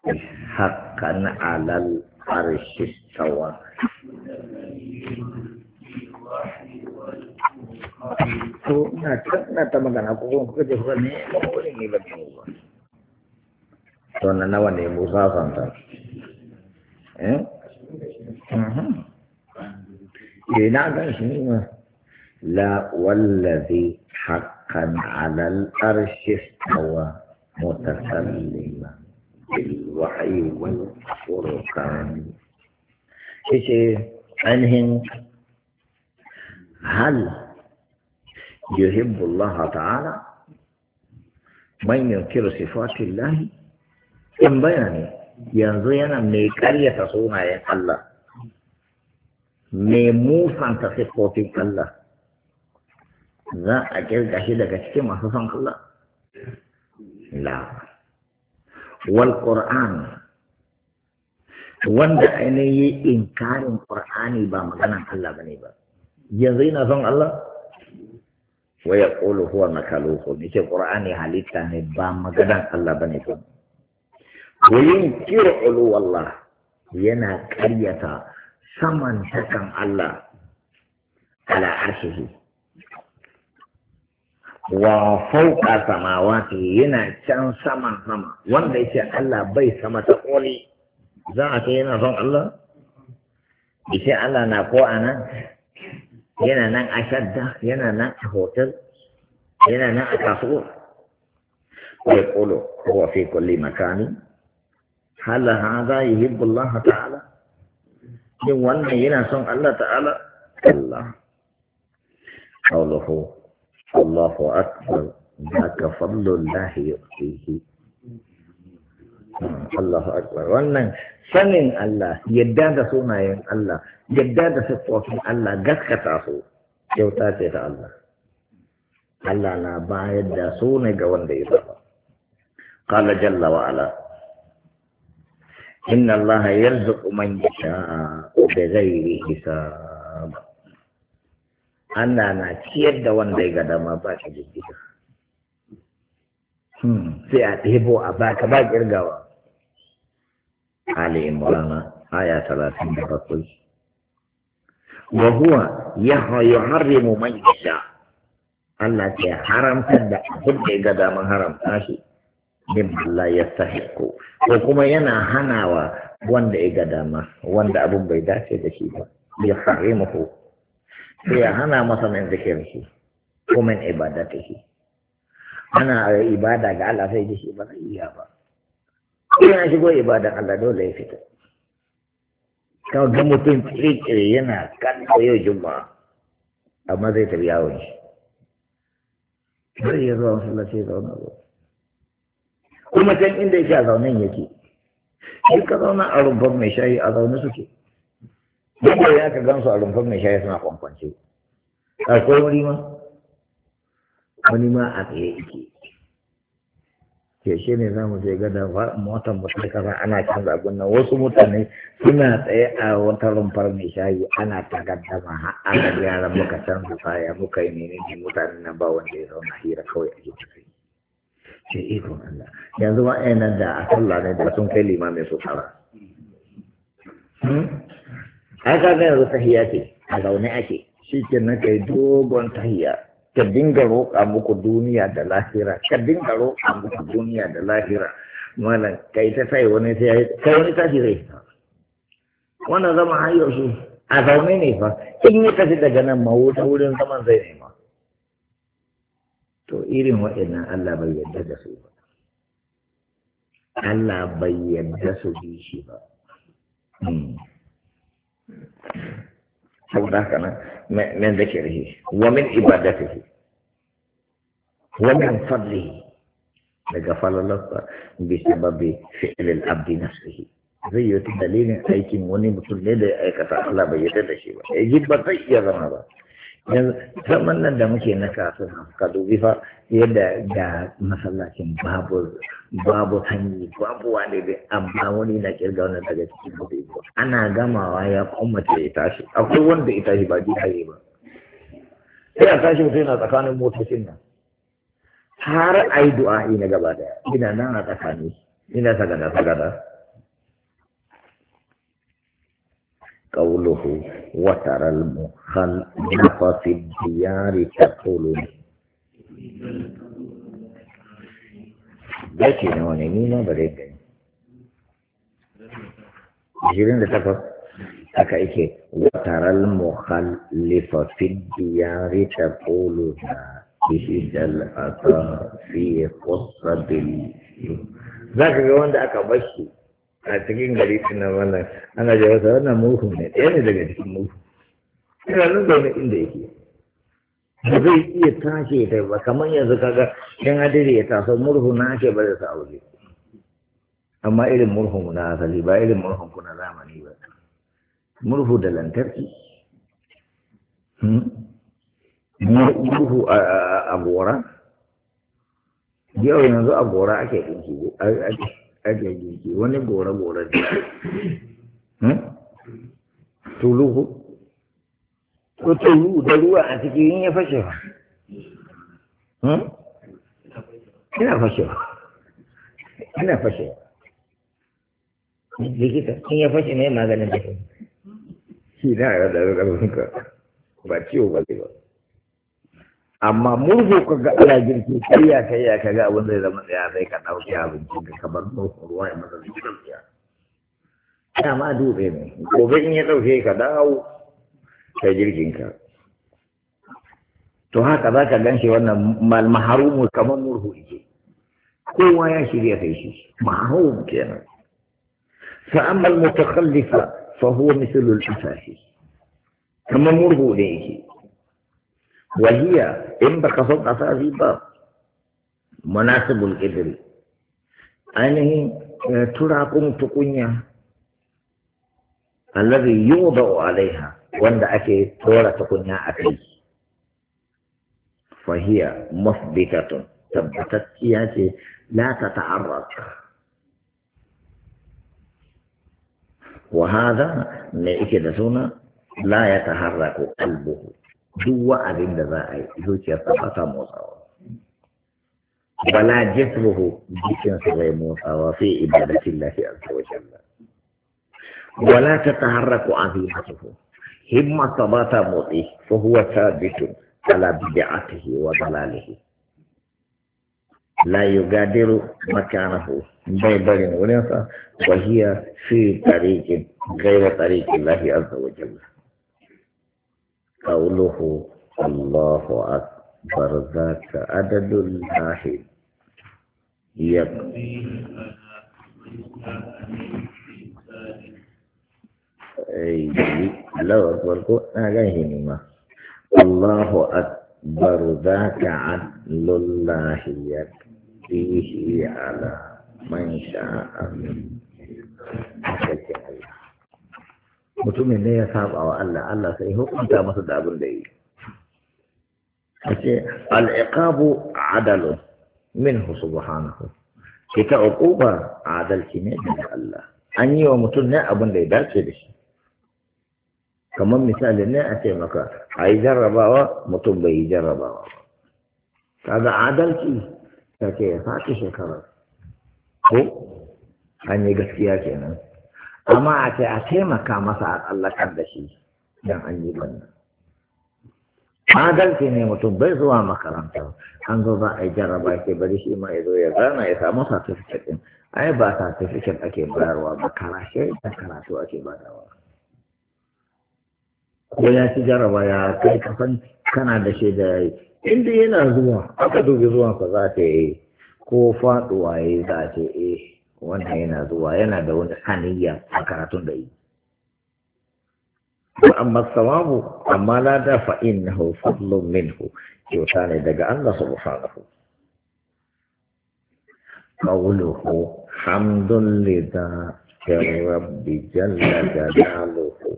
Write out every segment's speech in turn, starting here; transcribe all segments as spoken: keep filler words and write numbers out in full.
حقا على العرش استوى. To na na ta magana ko kuma kuka je kuka ne ba ko ne ba ne ba. To na nawa ne Musa santa. Eh? Mhm. Ina gan shi ne la wallazi haqqan ala al-arshi istawa mutakallima bil wahyi wal furqan. Ishi ainihin hal يحب الله تعالى من ينكر صفات الله in bayani yanzu yana mai karyata sunayen Allah mai musanta siffofin Allah za a kirga shi daga cikin masu son Allah la wal Qur'an wanda ainihin inkarin Qur'ani ba maganan Allah bane ba yanzu yana son Allah ويقول هو مخلوق نيجي القرآن حالتاني بام مقدان الله بنيكم وينكر علو الله ينا كرية سمن سكن الله على عرشه وفوق سماواته ينا كان سمن سما وان ليس الله بي سما تقولي ذات ينا صنع الله بيسي الله نقوى أنا yana nan a shadda yana nan a hotel yana nan a kasuwa wai kolo huwa fi kulli makani hal hadha yuhibbu Allah ta'ala shin wannan yana son Allah ta'ala Allah qawluhu Allahu akbar dhaka fadlullah yu'tihi Allahu akbar wannan sanin Allah yadda da sunayen Allah yadda da siffofin Allah gaskata su kyauta ce ta Allah Allah na bayar da su ne ga wanda ya zaba qala jalla wa ala inna Allah yarzuqu man yasha'u bighairi hisab Allah na ciyar da wanda ya ga dama ba shi jiki hmm sai a ɗebo a baka ba kirgawa Ali Imran ayat talatin da bakwai وهو يحرم من يشاء الله كي حرم تدع بدء قدام حرم تاشي مما لا يستحق وكما ينا هناوا وند قدام وند أبو بيدات دشيبا يحرمه هي هنا مثلا من ذكره ومن عبادته أنا عبادة قال في دشيبا إيابا إيا شكو عبادة الله دولة يفتح kau ga mutum tsiri yana kan koyo juma'a amma zai tafi yawon shi zai yi zuwa masallaci zaune ba kuma can inda yake a zaunen yake shi ka zauna a rumfar mai shayi a zaune suke yadda ya ka gansu a rumfar mai shayi suna kwankwance akwai wani ma wani ma a tsaye yake shi ne za mu je gada motar mutum kaza ana canza abin nan wasu mutane suna tsaye a wata rumfar mai shayi ana ta gaddama har aka gyara muka canza kaya muka yi menene mutanen nan ba wanda ya zauna hira kawai a gefe ce ikon Allah yanzu ma ɗaya nan da a sallah ne da sun kai limamin su fara ai ka ga yanzu tahiya ce a zaune ake shi ke na kai dogon tahiya ka dinga roƙa muku duniya da lahira ka dinga roƙa muku duniya da lahira malam kai ta sai wani sai kai wani tashi zai wannan zama har yaushe a zaune ne fa in yi tafi daga nan ma wuta wurin zaman zai nema to irin waɗannan Allah bai yarda da su ba Allah bai yarda su bi shi ba saboda haka nan من ذكره ومن عبادته ومن فضله لقفل الله بسبب فعل العبد نفسه زي دليل aikin wani mutum ne da aikata Allah bai yarda da shi ba yaji ba zai iya zama ba yanzu zaman nan da muke na kasuwa ka dubi fa yadda da masallacin babu babu hanyi babu wani da amma wani na kirga wani daga cikin mutum ana gamawa ya kwammace ya tashi akwai wanda ya tashi ba gidaye ba sai a tashi mutum yana tsakanin motocin nan har a yi du'a'i na gaba daya ina nan a tsakani ina sagada sagada قوله وترى المخلف في الديار تقول بيتي نواني مينا بريد جيرين لتفق أكا إيكي وترى المخلف في الديار تقول بشد الأطار في قصة ذاك اليوم ده أكا بشي a cikin gari suna wannan ana ji wasa wannan murhu ne ɗaya ne daga cikin murhu ina nan zaune inda yake ba zai iya tashi ta ba kamar yanzu kaga yan hadiri ya taso murhu na ake ba da sa aure amma irin murhun na asali ba irin murhun ku na zamani ba murhu da lantarki murhu a gora yau yanzu a gora ake ɗinki ake ake jiki wani gore-gore ne tuluhu ko tulu da ruwa a cikin ya fashe ba ina fashe ba ina fashe likita in ya fashe ne maganin da shi na ya da ƙarfinka ba ciwo ba zai ba amma murhu ka ga ala girki kayya kayya ka ga abin zai zama tsaya sai ka ɗauki abincin ka kamar murhu ruwa ya masa zikin tsaya ya ma dutse ne gobe in ya ɗauke ka dawo kai jirgin ka to haka za ka gan shi wannan maharumu kamar murhu ike kowa ya shirya sai shi maharumu kenan fa amma al-mutakhallifa fa huwa mithlu al-asasi kamar murhu ne yake وهي إن بقصد أساسي باب مناسب الإبل أنه تراكم تقنيا الذي يوضع عليها وند أكي تورا تقنيا أكي فهي مثبتة ثبتت سياسي لا تتعرض وهذا نئكدسون لا يتحرك قلبه duk wa'azin da za a yi zuciyarsa ba ta motsawa bala jisruhu jikinsa bai motsawa fi ibadatin lahi azza wa jalla wala ta taharraku azimatuhu himmata ba ta motsi fa huwa thabitun ala bid'atihi wa dalalihi la yugadiru makanahu bai barin wurinsa wa hiya fi tariqin ghayra tariqi lahi azza wa jalla قوله الله أكبر ذاك عدد الله يكفي الله أكبر ما الله أكبر ذاك عدل الله يكفيه على من شاء من mutumin ne ya saba wa Allah Allah sai hukunta masa da abin da yi kace al-iqabu adalun minhu subhanahu kita uquba adalci ne daga Allah an yi wa mutum ne abin da ya dace da shi kamar misali ne a ce maka ai jarrabawa mutum bai yi jarrabawa ba kaga adalci kace ya sake shekara ko an yi gaskiya kenan amma a ce a taimaka masa a tsallakar da shi don an yi wannan adalci ne mutum bai zuwa makaranta an zo za a yi jarraba ke bari shi ma ya zo ya zana ya samu certificate din ai ba certificate ake bayarwa ba karashe da karatu ake badawa ko ya ci jarraba ya kai kafan kana da shi da inda yana zuwa aka dubi zuwan ka za ta yi ko faduwa ya za ta yi wannan yana zuwa yana da wani haniyya a karatun da yi amma sawabu amma la da fa innahu fadlun minhu kyauta ne daga Allah subhanahu qawluhu hamdun lidha rabbi jalla jalaluhu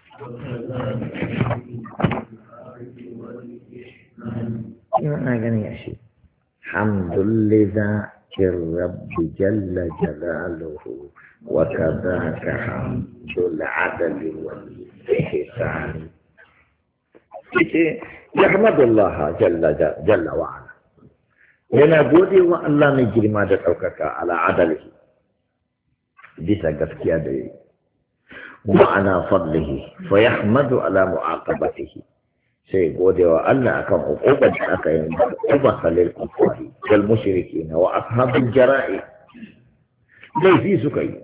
ina gani ya shi hamdun lidha الرب جل جلاله وكذاك حمد العدل والإحسان يحمد الله جل جل وعلا ينبودي والله نجري ما دعوكك على عدله bisa gaskiya da yi وعلى فضله فيحمد على معاقبته سيقول الله أكم عقوبة أكيم عقوبة للكفار والمشركين وأصحاب الجرائم ليس سكي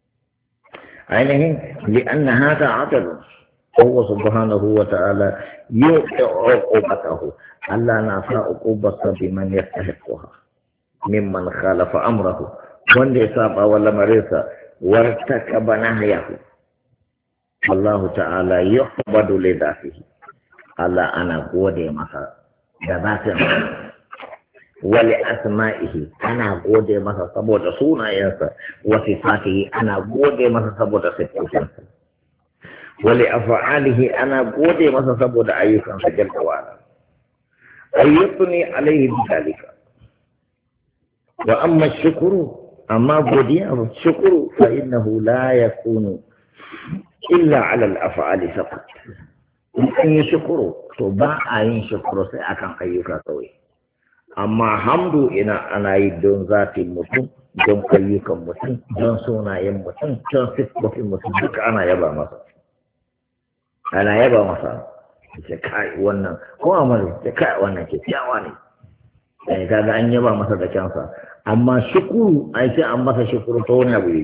عينه لأن هذا عدل هو سبحانه وتعالى يوقع عقوبته ألا نعفى عقوبة بمن يستحقها ممن خالف أمره والإصابة ولا مريضة وارتكب نهيه الله تعالى يحمد لذاته Allah ana gode masa da zatin wali asma'ihi ana gode masa saboda sunayensa wa sifatihi ana gode masa saboda sifofinsa wali af'alihi ana gode masa saboda ayyukansa jalla wa ala ayyutni alaihi bidalika wa amma shukru amma godiya shukru fa innahu la yakunu illa ala al-af'ali faqat in yi shukuru to ba a yin shukuru sai akan ayyuka kawai amma hamdu ina ana yi don zatin mutum don ayyukan mutum don sunayen mutum don siffofin mutum duka ana yaba masa ana yaba masa ce kai wannan ko amari ce kai wannan ke kyawa ne sai kaga an yaba masa da kyansa amma shukuru ai sai an masa shukuru to wani abu yi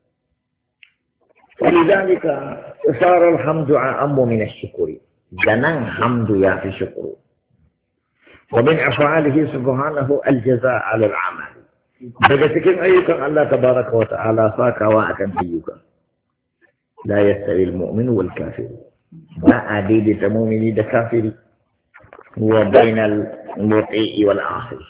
ولذلك صار الحمد أعم من الشكر جنان حمد يا في شكر ومن أفعاله سبحانه الجزاء على العمل بجسكين أيك الله تبارك وتعالى ساك وأكن فيك لا يستوي المؤمن والكافر لا عديد المؤمن والكافر وبين المطيع والعاصي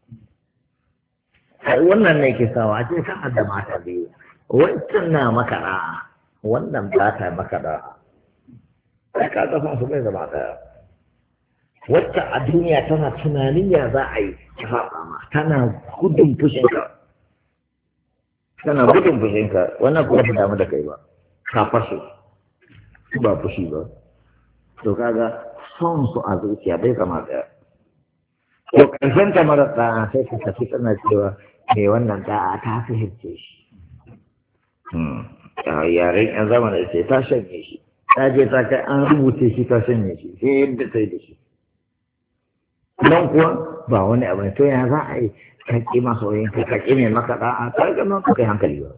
wannan ne ke sawa ce kan da mata biyu wancan na maka da'a wannan ba ta maka da'a sai ka ga su bai zama daya wacce a duniya tana tunanin ya za a yi ta faɗa ma tana gudun fushinka tana gudun fushinka wannan kuma ta damu da kai ba ka fashe ba fushi ba to kaga son su a zuciya bai zama daya to karshen ta mara da'a sai ka tafi tana cewa me wannan da'a ta fahimce shi yaren yan zama da ce ta shanye shi ta je ta kai an rubuce shi ta shanye shi sai yadda ta yi da shi don kuwa ba wani abu ne to ya za a yi ka ƙi masoyin ka ka ƙi mai maka da'a ta ga nan ka kai hankali ba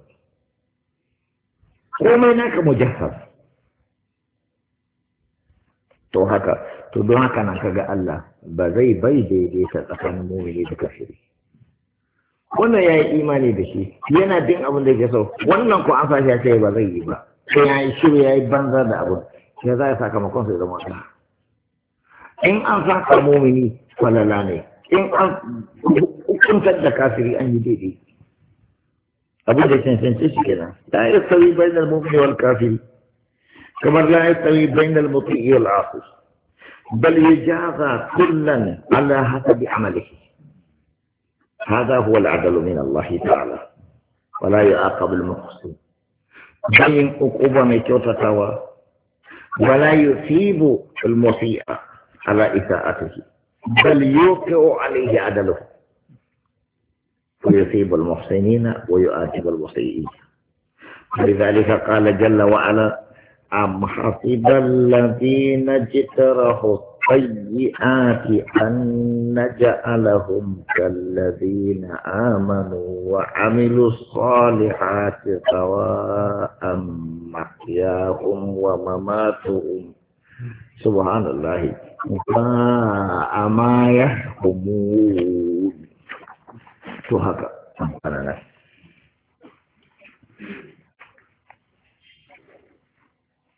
komai naka mujassab to haka to don haka nan kaga Allah ba zai bai daidaita tsakanin mu'mini da kafiri wannan ya yi imani da shi yana bin abin da ke so wannan ko an sashi ya ce ba zai yi ba sai ya yi shiru ya yi banza da abin sai za a sakamakon sai zama ɗaya in an saka mumini falala ne in an hukuntar da kafiri an yi daidai abin da cancanci shi kenan la ya sauyi bainal mumini wal kafiri kamar la ya sauyi bainal muti'i wal asi bal yajaza kullan ala hasabi amalihi هذا هو العدل من الله تعالى ولا يعاقب المحسن بين عقوبة ميتوتة ولا يثيب المسيء على إساءته بل يوقع عليه عدله ويثيب المحسنين ويعاقب المسيئين لذلك قال جل وعلا أم حسب الذين اجترحوا السيئات أن نجعلهم كالذين آمنوا وعملوا الصالحات سواء محياهم ومماتهم سبحان الله ما يحكمون. تو هكا